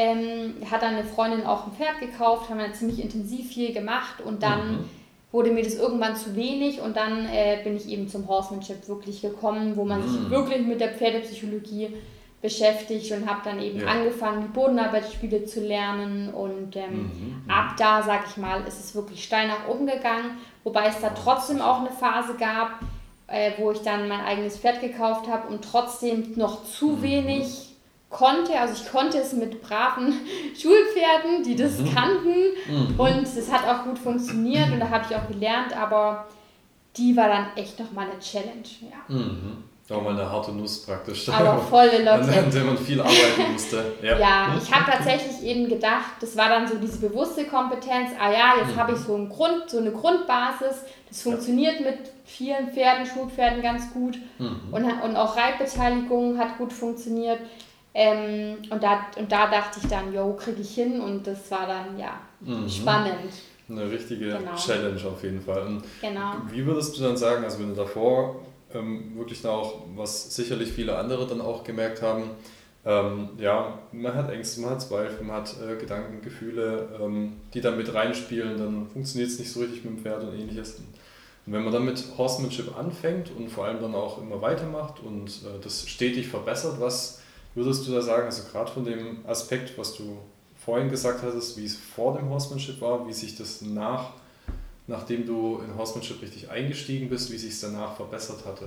Speaker 1: ähm, hat dann eine Freundin auch ein Pferd gekauft, haben dann ziemlich intensiv viel gemacht und dann mhm. wurde mir das irgendwann zu wenig und dann äh, bin ich eben zum Horsemanship wirklich gekommen, wo man mhm. sich wirklich mit der Pferdepsychologie beschäftigt und habe dann eben ja. angefangen, die Bodenarbeitsspiele zu lernen und ähm, mhm. ab da, sag ich mal, ist es wirklich steil nach oben gegangen, wobei es da trotzdem auch eine Phase gab, äh, wo ich dann mein eigenes Pferd gekauft habe und trotzdem noch zu mhm. wenig konnte, also ich konnte es mit braven Schulpferden, die das mhm. kannten mhm. und es hat auch gut funktioniert und da habe ich auch gelernt, aber die war dann echt nochmal eine Challenge. Ja.
Speaker 2: Mhm. Da war mal eine harte Nuss praktisch.
Speaker 1: Aber volle Lotte.
Speaker 2: An der man viel arbeiten musste. Ja,
Speaker 1: ja ich habe tatsächlich eben gedacht, das war dann so diese bewusste Kompetenz, ah ja, jetzt mhm. habe ich so, einen Grund, so eine Grundbasis, das funktioniert ja. mit vielen Pferden, Schulpferden ganz gut mhm. und, und auch Reitbeteiligung hat gut funktioniert. Ähm, und, da, und da dachte ich dann, jo, kriege ich hin und das war dann, ja, mhm. spannend.
Speaker 2: Eine richtige genau. Challenge auf jeden Fall. Und
Speaker 1: genau.
Speaker 2: wie würdest du dann sagen, also wenn du davor ähm, wirklich auch, was sicherlich viele andere dann auch gemerkt haben, ähm, ja, man hat Ängste, man hat Zweifel, man hat äh, Gedanken, Gefühle, ähm, die dann mit reinspielen, dann funktioniert es nicht so richtig mit dem Pferd und ähnliches. Und wenn man dann mit Horsemanship anfängt und vor allem dann auch immer weitermacht und äh, das stetig verbessert, was würdest du da sagen, also gerade von dem Aspekt, was du vorhin gesagt hattest, wie es vor dem Horsemanship war, wie sich das nach, nachdem du in Horsemanship richtig eingestiegen bist, wie sich es danach verbessert hatte?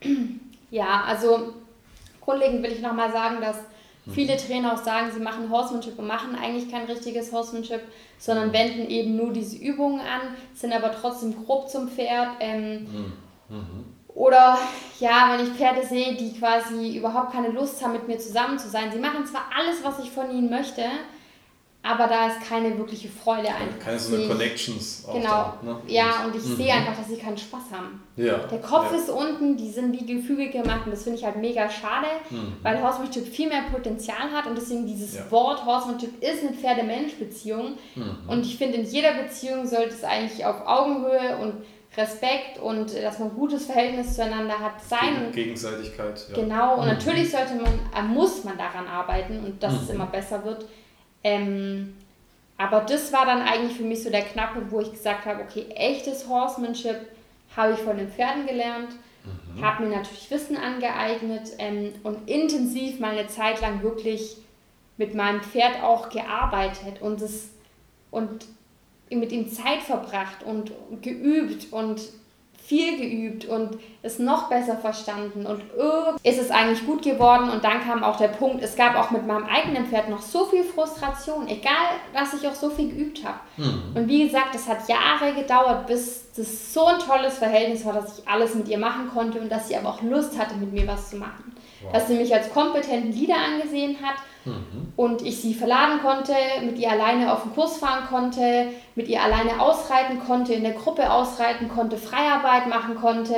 Speaker 1: Ja, also grundlegend will ich nochmal sagen, dass viele Trainer auch sagen, sie machen Horsemanship und machen eigentlich kein richtiges Horsemanship, sondern wenden eben nur diese Übungen an, sind aber trotzdem grob zum Pferd. Ähm, mhm. Oder ja, wenn ich Pferde sehe, die quasi überhaupt keine Lust haben, mit mir zusammen zu sein. Sie machen zwar alles, was ich von ihnen möchte, aber da ist keine wirkliche Freude einfach.
Speaker 2: Keine so eine Connections.
Speaker 1: Genau, da, ne? Ja, und ich mhm. sehe einfach, dass sie keinen Spaß haben.
Speaker 2: Ja.
Speaker 1: Der Kopf
Speaker 2: ja.
Speaker 1: ist unten, die sind wie Gefüge gemacht und das finde ich halt mega schade, mhm. weil Horsemanship viel mehr Potenzial hat und deswegen dieses ja. Wort Horsemanship ist eine Pferde-Mensch-Beziehung mhm. und ich finde, in jeder Beziehung sollte es eigentlich auf Augenhöhe und Respekt und dass man ein gutes Verhältnis zueinander hat sein.
Speaker 2: Gegenseitigkeit. Ja.
Speaker 1: Genau, und mhm. natürlich sollte man, muss man daran arbeiten und dass mhm. es immer besser wird. Ähm, aber das war dann eigentlich für mich so der Knackpunkt, wo ich gesagt habe, okay, echtes Horsemanship habe ich von den Pferden gelernt, mhm. habe mir natürlich Wissen angeeignet ähm, und intensiv mal eine Zeit lang wirklich mit meinem Pferd auch gearbeitet und, das, und mit ihm Zeit verbracht und geübt und viel geübt und es noch besser verstanden und irgendwie ist es eigentlich gut geworden und dann kam auch der Punkt, es gab auch mit meinem eigenen Pferd noch so viel Frustration, egal, dass ich auch so viel geübt habe. Mhm. Und wie gesagt, es hat Jahre gedauert, bis das so ein tolles Verhältnis war, dass ich alles mit ihr machen konnte und dass sie aber auch Lust hatte, mit mir was zu machen. Wow. Dass sie mich als kompetenten Leader angesehen hat mhm. und ich sie verladen konnte, mit ihr alleine auf den Kurs fahren konnte, mit ihr alleine ausreiten konnte, in der Gruppe ausreiten konnte, Freiarbeit machen konnte.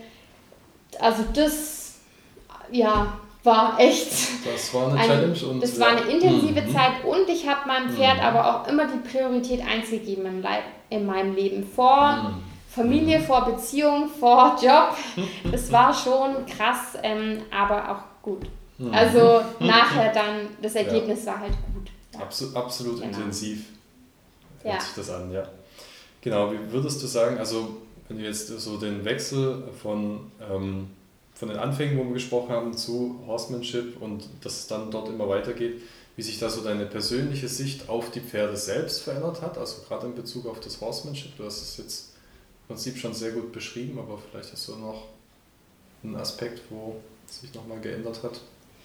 Speaker 1: Also das, ja, war echt...
Speaker 2: Das war eine, eine Challenge. Und
Speaker 1: das war eine intensive mhm. Zeit und ich habe meinem Pferd mhm. aber auch immer die Priorität eins gegeben im Leib, in meinem Leben. Vor mhm. Familie, vor Beziehung, vor Job. Das war schon krass, ähm, aber auch gut. Mhm. Also nachher dann, das Ergebnis ja. war halt gut.
Speaker 2: Ja. Absolut, absolut genau. intensiv hört
Speaker 1: ja.
Speaker 2: sich das an, ja. Genau, wie würdest du sagen, also wenn du jetzt so den Wechsel von, ähm, von den Anfängen, wo wir gesprochen haben, zu Horsemanship und dass es dann dort immer weitergeht, wie sich da so deine persönliche Sicht auf die Pferde selbst verändert hat, also gerade in Bezug auf das Horsemanship, du hast es jetzt im Prinzip schon sehr gut beschrieben, aber vielleicht hast du noch einen Aspekt, wo es sich nochmal geändert hat.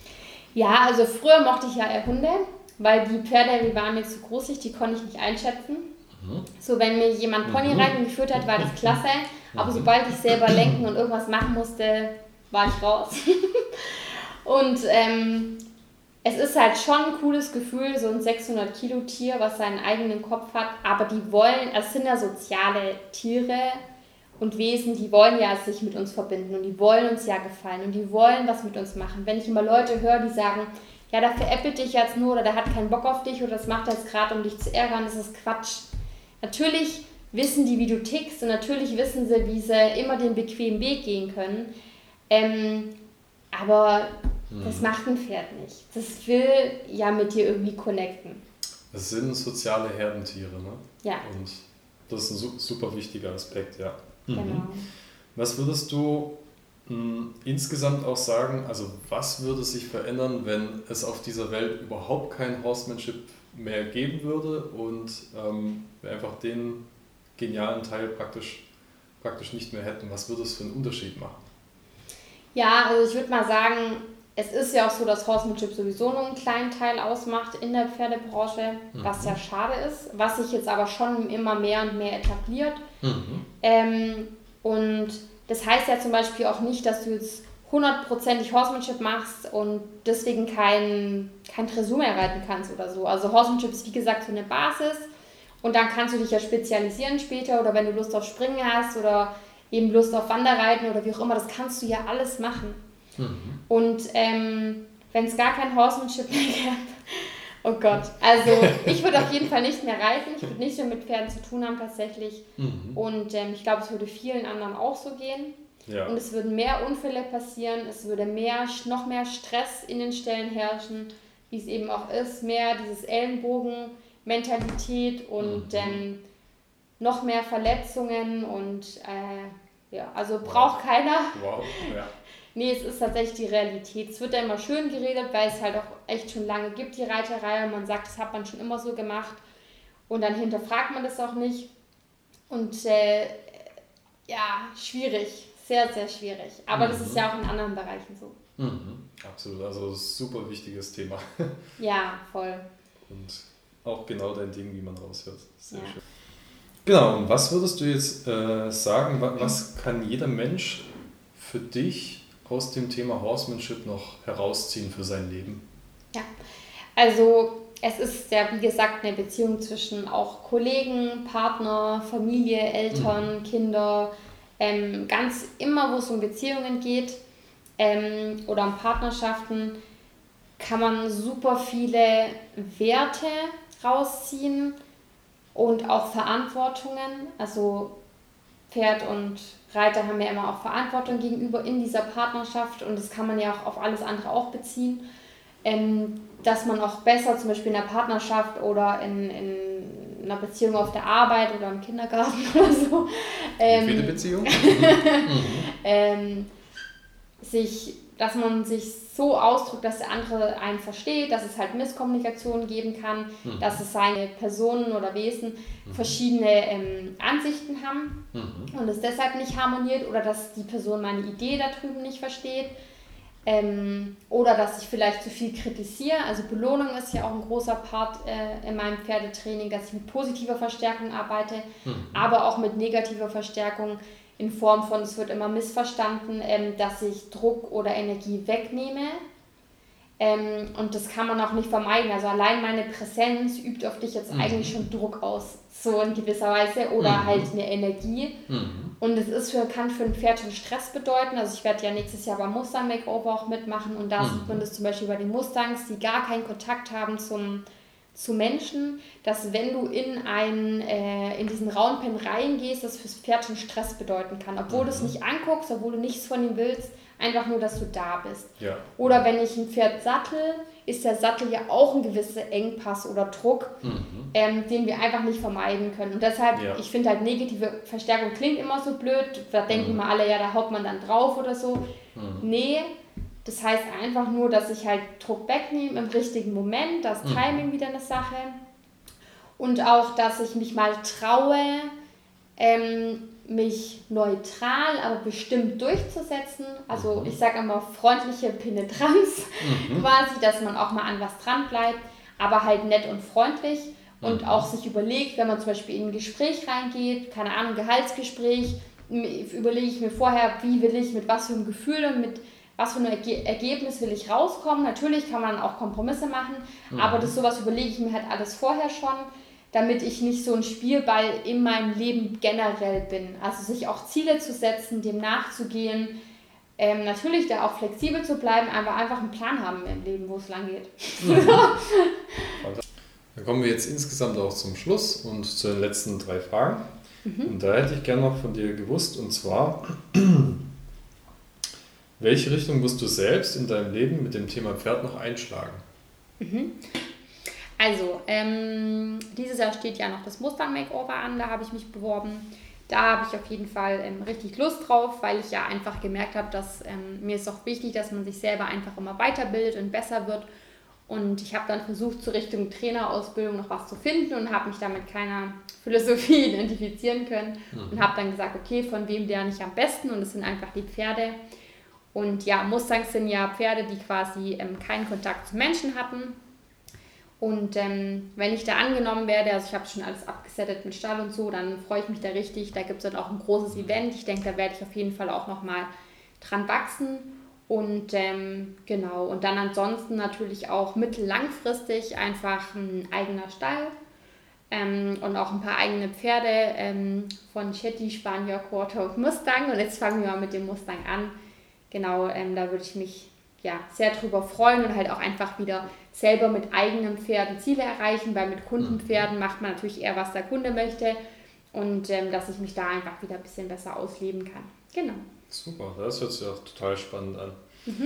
Speaker 1: Ja, also früher mochte ich ja eher Hunde, weil die Pferde, die waren mir zu großig, die konnte ich nicht einschätzen. Mhm. So, wenn mir jemand Ponyreiten mhm. geführt hat, war das klasse, aber mhm. sobald ich selber lenken und irgendwas machen musste, war ich raus. Und ähm, es ist halt schon ein cooles Gefühl, so ein sechshundert Kilo Tier, was seinen eigenen Kopf hat, aber die wollen, es sind ja soziale Tiere und Wesen, die wollen ja sich mit uns verbinden und die wollen uns ja gefallen und die wollen was mit uns machen. Wenn ich immer Leute höre, die sagen, ja, der veräppelt dich jetzt nur oder der hat keinen Bock auf dich oder das macht er jetzt gerade, um dich zu ärgern, das ist Quatsch. Natürlich wissen die, wie du tickst und natürlich wissen sie, wie sie immer den bequemen Weg gehen können, ähm, aber Mhm. Das macht ein Pferd nicht. Das will ja mit dir irgendwie connecten.
Speaker 2: Es sind soziale Herdentiere, ne?
Speaker 1: Ja.
Speaker 2: Und das ist ein super wichtiger Aspekt, ja. Mhm.
Speaker 1: Genau.
Speaker 2: Was würdest du mh, insgesamt auch sagen, also was würde sich verändern, wenn es auf dieser Welt überhaupt kein Horsemanship mehr geben würde und ähm, wir einfach den genialen Teil praktisch, praktisch nicht mehr hätten? Was würde es für einen Unterschied machen?
Speaker 1: Ja, also ich würde mal sagen, es ist ja auch so, dass Horsemanship sowieso nur einen kleinen Teil ausmacht in der Pferdebranche, mhm. was ja schade ist, was sich jetzt aber schon immer mehr und mehr etabliert. Mhm. Ähm, und das heißt ja zum Beispiel auch nicht, dass du jetzt hundertprozentig Horsemanship machst und deswegen kein, kein Dressur mehr reiten kannst oder so. Also Horsemanship ist wie gesagt so eine Basis und dann kannst du dich ja spezialisieren später oder wenn du Lust auf Springen hast oder eben Lust auf Wanderreiten oder wie auch immer, das kannst du ja alles machen. Mhm. Und ähm, wenn es gar kein Horsemanship mehr gäbe, oh Gott, also ich würde auf jeden Fall nicht mehr reiten, ich würde nicht mehr mit Pferden zu tun haben tatsächlich mhm. und ähm, ich glaube, es würde vielen anderen auch so gehen. Ja. Und es würden mehr Unfälle passieren, es würde mehr, noch mehr Stress in den Ställen herrschen, wie es eben auch ist, mehr dieses Ellenbogen-Mentalität und mhm. ähm, noch mehr Verletzungen und äh, ja, also braucht wow. keiner.
Speaker 2: Wow, ja.
Speaker 1: Nee, es ist tatsächlich die Realität. Es wird ja immer schön geredet, weil es halt auch echt schon lange gibt, die Reiterei. Und man sagt, das hat man schon immer so gemacht. Und dann hinterfragt man das auch nicht. Und äh, ja, schwierig. Sehr, sehr schwierig. Aber mhm. das ist ja auch in anderen Bereichen so.
Speaker 2: Mhm. Absolut. Also ein super wichtiges Thema.
Speaker 1: Ja, voll.
Speaker 2: Und auch genau dein Ding, wie man raushört. Sehr
Speaker 1: ja.
Speaker 2: schön. Genau, und was würdest du jetzt äh, sagen, was kann jeder Mensch für dich aus dem Thema Horsemanship noch herausziehen für sein Leben?
Speaker 1: Ja, also es ist ja wie gesagt eine Beziehung zwischen auch Kollegen, Partner, Familie, Eltern, mhm. Kinder, ähm, ganz immer, wo es um Beziehungen geht ähm, oder um Partnerschaften, kann man super viele Werte rausziehen und auch Verantwortungen, also Pferd und Reiter haben ja immer auch Verantwortung gegenüber in dieser Partnerschaft und das kann man ja auch auf alles andere auch beziehen, ähm, dass man auch besser zum Beispiel in der Partnerschaft oder in, in einer Beziehung auf der Arbeit oder im Kindergarten oder so ähm,
Speaker 2: Viele Beziehungen?
Speaker 1: ähm, sich, dass man sich so ausdrückt, dass der andere einen versteht, dass es halt Misskommunikation geben kann, mhm. dass es seine Personen oder Wesen mhm. verschiedene ähm, Ansichten haben mhm. und es deshalb nicht harmoniert oder dass die Person meine Idee da drüben nicht versteht ähm, oder dass ich vielleicht zu viel kritisiere. Also Belohnung ist ja auch ein großer Part äh, in meinem Pferdetraining, dass ich mit positiver Verstärkung arbeite, mhm. aber auch mit negativer Verstärkung in Form von, es wird immer missverstanden, ähm, dass ich Druck oder Energie wegnehme. Ähm, und das kann man auch nicht vermeiden. Also allein meine Präsenz übt auf dich jetzt mhm. eigentlich schon Druck aus, so in gewisser Weise, oder mhm. halt eine Energie. Mhm. Und es ist für, kann für ein Pferd schon Stress bedeuten. Also ich werde ja nächstes Jahr beim Mustang Makeover auch mitmachen und da mhm. sieht man das zum Beispiel bei den Mustangs, die gar keinen Kontakt haben zum zu Menschen, dass wenn du in, ein, äh, in diesen Raunpen reingehst, das fürs Pferd schon Stress bedeuten kann. Obwohl mhm. du es nicht anguckst, obwohl du nichts von ihm willst, einfach nur, dass du da bist.
Speaker 2: Ja.
Speaker 1: Oder wenn ich ein Pferd sattel, ist der Sattel ja auch ein gewisser Engpass oder Druck, mhm. ähm, den wir einfach nicht vermeiden können. Und deshalb, ja. ich finde halt, negative Verstärkung klingt immer so blöd, da denken mhm. immer alle, ja, da haut man dann drauf oder so. Mhm. Nee, das heißt einfach nur, dass ich halt Druck wegnehme im richtigen Moment, das mhm. Timing wieder eine Sache. Und auch, dass ich mich mal traue, ähm, mich neutral, aber bestimmt durchzusetzen. Also mhm. ich sage immer freundliche Penetranz mhm. quasi, dass man auch mal an was dran bleibt, aber halt nett und freundlich. Und mhm. auch sich überlegt, wenn man zum Beispiel in ein Gespräch reingeht, keine Ahnung, Gehaltsgespräch, überlege ich mir vorher, wie will ich, mit was für einem Gefühl und mit was für ein Erge- Ergebnis will ich rauskommen. Natürlich kann man auch Kompromisse machen, mhm. aber das sowas überlege ich mir halt alles vorher schon, damit ich nicht so ein Spielball in meinem Leben generell bin. Also sich auch Ziele zu setzen, dem nachzugehen, ähm, natürlich da auch flexibel zu bleiben, aber einfach einen Plan haben im Leben, wo es lang geht. Mhm.
Speaker 2: Dann kommen wir jetzt insgesamt auch zum Schluss und zu den letzten drei Fragen.
Speaker 1: Mhm.
Speaker 2: Und da hätte ich gerne noch von dir gewusst, und zwar, Welche Richtung musst du selbst in deinem Leben mit dem Thema Pferd noch einschlagen?
Speaker 1: Mhm. Also, ähm, dieses Jahr steht ja noch das Mustang Makeover an, da habe ich mich beworben. Da habe ich auf jeden Fall ähm, richtig Lust drauf, weil ich ja einfach gemerkt habe, dass ähm, mir ist auch wichtig, dass man sich selber einfach immer weiterbildet und besser wird. Und ich habe dann versucht, zur Richtung Trainerausbildung noch was zu finden und habe mich da mit keiner Philosophie identifizieren können. Mhm. Und habe dann gesagt, okay, von wem lerne ich am besten? Und es sind einfach die Pferde. Und ja, Mustangs sind ja Pferde, die quasi ähm, keinen Kontakt zu Menschen hatten. Und ähm, wenn ich da angenommen werde, also ich habe schon alles abgesettet mit Stall und so, dann freue ich mich da richtig. Da gibt es dann auch ein großes Event. Ich denke, da werde ich auf jeden Fall auch nochmal dran wachsen. Und ähm, genau, und dann ansonsten natürlich auch mittellangfristig einfach ein eigener Stall ähm, und auch ein paar eigene Pferde ähm, von Shetty, Spanier, Quarter und Mustang. Und jetzt fangen wir mal mit dem Mustang an. Genau, ähm, da würde ich mich ja, sehr drüber freuen und halt auch einfach wieder selber mit eigenen Pferden Ziele erreichen, weil mit Kundenpferden macht man natürlich eher, was der Kunde möchte und ähm, dass ich mich da einfach wieder ein bisschen besser ausleben kann. Genau.
Speaker 2: Super, das hört sich auch total spannend an.
Speaker 1: Mhm.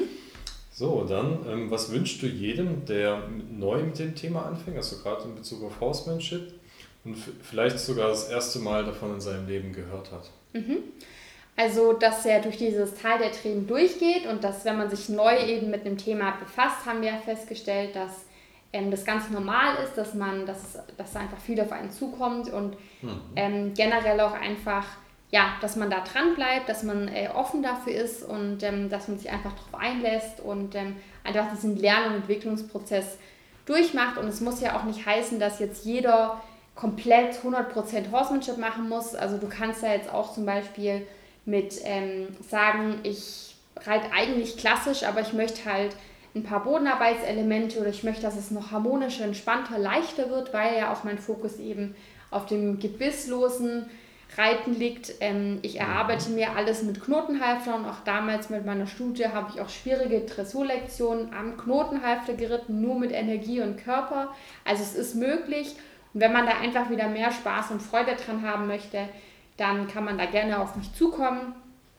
Speaker 2: So, dann, ähm, was wünschst du jedem, der neu mit dem Thema anfängt, also gerade in Bezug auf Horsemanship und f- vielleicht sogar das erste Mal davon in seinem Leben gehört hat?
Speaker 1: Mhm. Also, dass er durch dieses Tal der Tränen durchgeht und dass, wenn man sich neu eben mit einem Thema befasst, haben wir ja festgestellt, dass ähm, das ganz normal ist, dass man, dass, es, dass einfach viel auf einen zukommt und mhm. ähm, generell auch einfach, ja, dass man da dran bleibt, dass man äh, offen dafür ist und ähm, dass man sich einfach darauf einlässt und ähm, einfach diesen Lern- und Entwicklungsprozess durchmacht. Und es muss ja auch nicht heißen, dass jetzt jeder komplett hundert Prozent Horsemanship machen muss. Also du kannst ja jetzt auch zum Beispiel mit ähm, sagen, ich reite eigentlich klassisch, aber ich möchte halt ein paar Bodenarbeitselemente oder ich möchte, dass es noch harmonischer, entspannter, leichter wird, weil ja auch mein Fokus eben auf dem gebisslosen Reiten liegt. Ähm, ich erarbeite mir alles mit Knotenhalfter und auch damals mit meiner Studie habe ich auch schwierige Dressurlektionen am Knotenhalfter geritten, nur mit Energie und Körper. Also es ist möglich und wenn man da einfach wieder mehr Spaß und Freude dran haben möchte, dann kann man da gerne auf mich zukommen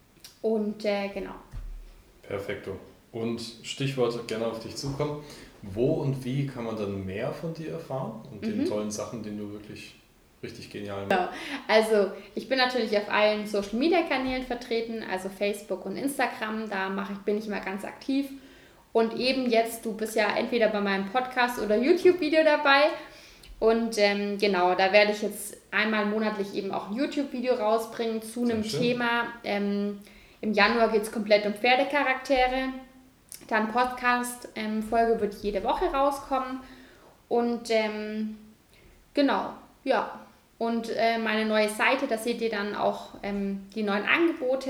Speaker 1: und äh, genau.
Speaker 2: Perfekto. Und Stichwort gerne auf dich zukommen. Wo und wie kann man dann mehr von dir erfahren und mhm. den tollen Sachen, die du wirklich richtig genial machst?
Speaker 1: Genau. Also ich bin natürlich auf allen Social Media Kanälen vertreten, also Facebook und Instagram, da mache ich, bin ich immer ganz aktiv. Und eben jetzt, du bist ja entweder bei meinem Podcast oder YouTube-Video dabei. Und ähm, genau, da werde ich jetzt einmal monatlich eben auch ein YouTube-Video rausbringen zu einem Thema. Ähm, Im Januar geht es komplett um Pferdecharaktere. Dann Podcast-Folge ähm, wird jede Woche rauskommen. Und ähm, genau, ja. Und äh, meine neue Seite, da seht ihr dann auch ähm, die neuen Angebote.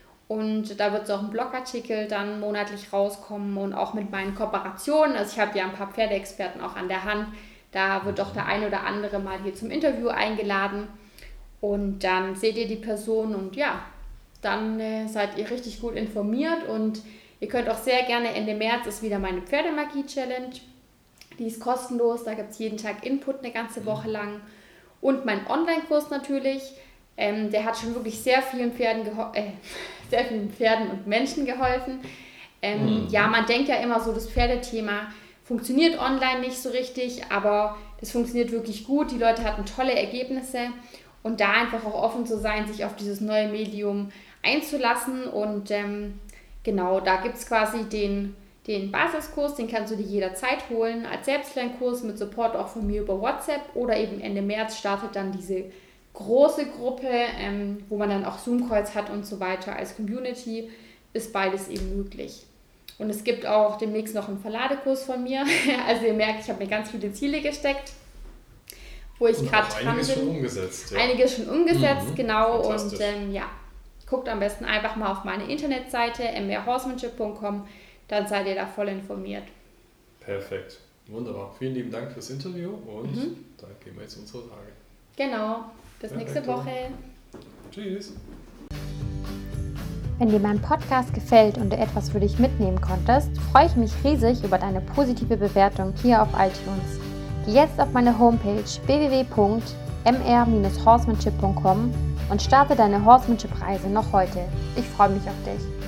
Speaker 1: Und da wird so auch ein Blogartikel dann monatlich rauskommen und auch mit meinen Kooperationen. Also ich habe ja ein paar Pferdeexperten auch an der Hand. Da wird auch der ein oder andere mal hier zum Interview eingeladen und dann seht ihr die Person und ja, dann äh, seid ihr richtig gut informiert und ihr könnt auch sehr gerne, Ende März ist wieder meine Pferdemagie-Challenge, die ist kostenlos, da gibt es jeden Tag Input eine ganze Woche lang und mein Online-Kurs natürlich, ähm, der hat schon wirklich sehr vielen Pferden, geho- äh, sehr vielen Pferden und Menschen geholfen. Ähm, mhm. Ja, man denkt ja immer so, das Pferdethema funktioniert online nicht so richtig, aber das funktioniert wirklich gut. Die Leute hatten tolle Ergebnisse und da einfach auch offen zu sein, sich auf dieses neue Medium einzulassen. Und ähm, genau, da gibt es quasi den, den Basiskurs, den kannst du dir jederzeit holen, als Selbstlernkurs mit Support auch von mir über WhatsApp oder eben Ende März startet dann diese große Gruppe, ähm, wo man dann auch Zoom-Calls hat und so weiter. Als Community ist beides eben möglich. Und es gibt auch demnächst noch einen Verladekurs von mir. Also ihr merkt, ich habe mir ganz viele Ziele gesteckt, wo ich gerade dran bin.
Speaker 2: Einiges schon umgesetzt. Ja.
Speaker 1: Einiges schon umgesetzt,
Speaker 2: mhm,
Speaker 1: genau. Und ähm, ja, guckt am besten einfach mal auf meine Internetseite m r horsemanship punkt com, dann seid ihr da voll informiert.
Speaker 2: Perfekt, wunderbar. Vielen lieben Dank fürs Interview und mhm. dann gehen wir jetzt unsere Tage.
Speaker 1: Genau, bis Perfekt. Nächste Woche.
Speaker 2: Tschüss.
Speaker 1: Wenn dir mein Podcast gefällt und du etwas für dich mitnehmen konntest, freue ich mich riesig über deine positive Bewertung hier auf iTunes. Geh jetzt auf meine Homepage w w w punkt m r dash horsemanship punkt com und starte deine Horsemanship-Reise noch heute. Ich freue mich auf dich.